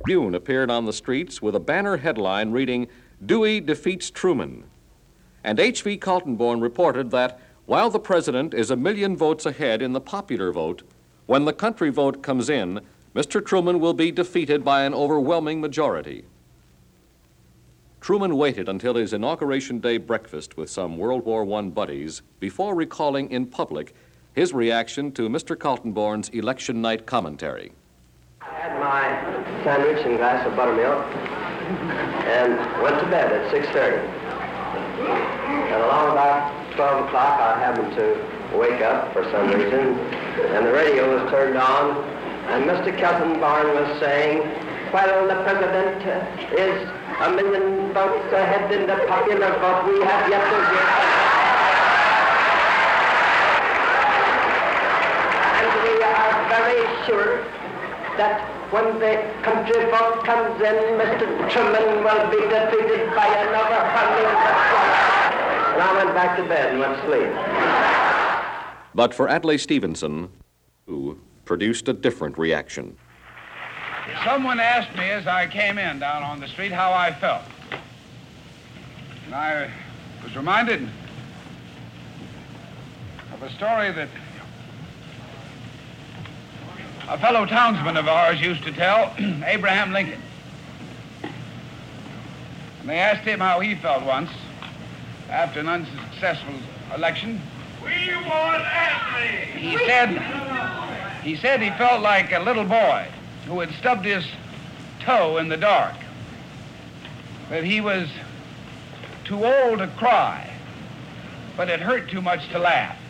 Tribune appeared on the streets with a banner headline reading, "Dewey defeats Truman." And H.V. Kaltenborn reported that while the president is 1,000,000 votes ahead in the popular vote, when the country vote comes in, Mr. Truman will be defeated by an overwhelming majority. Truman waited until his Inauguration Day breakfast with some World War I buddies before recalling in public his reaction to Mr. Kaltenborn's election night commentary. I had my sandwich and glass of buttermilk and went to bed at 6:30. And along about 12 o'clock, I happened to wake up for some reason, and the radio was turned on, and Mr. Kaltenborn was saying, "While the president is 1,000,000 votes ahead in the popular vote, we have yet to get..." And we are very sure that when the country vote comes in, Mr. Truman will be defeated by an overwhelming majority. And I went back to bed and went to sleep. But for Adlai Stevenson, who produced a different reaction. Someone asked me as I came in down on the street how I felt. And I was reminded of a story that a fellow townsman of ours used to tell, Abraham Lincoln. And they asked him how he felt once after an unsuccessful election. We want Adlai! He said he felt like a little boy who had stubbed his toe in the dark, that he was too old to cry, but it hurt too much to laugh.